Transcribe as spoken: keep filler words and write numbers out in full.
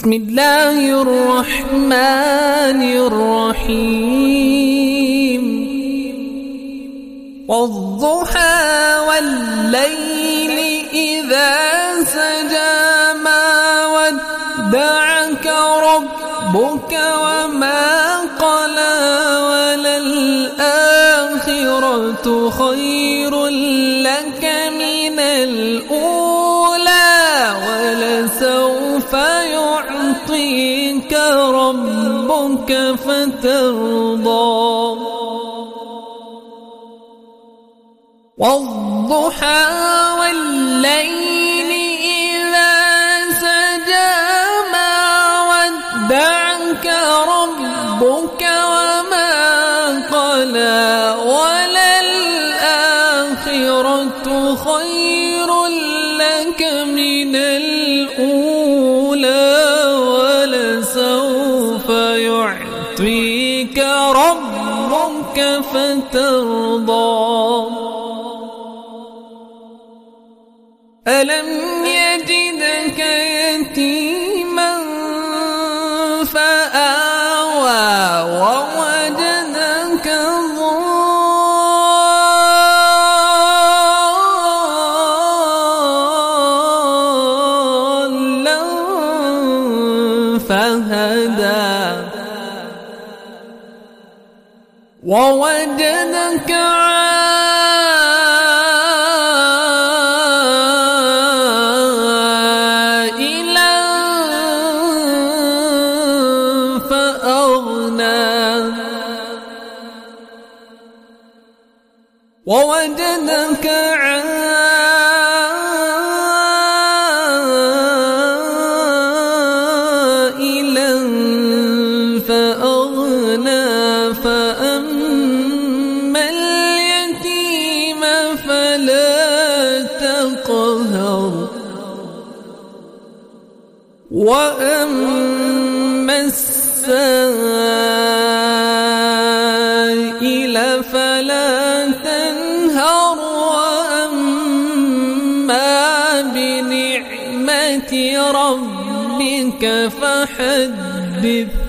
بسم الله الرحمن الرحيم والضحى والليل إذا سجى ما ودعك ربك وما قلى وللآخرة خير لك من الأولى ولسوف يعطيك ربك فترضى والضحى والليل إذا سجى ما ودعك ربك وما قلى وللآخرة خير لك من الأولى ولسوف يعطيك ربك فترضى ألم يجدك يتيما فآوى ووجدك ضالا فهدى ووجدك ووجدك عائلا فأغنى فأما اليتيم فلا تقهر وأما السائل فلا تنهر وأما بنعمة ربك فحدث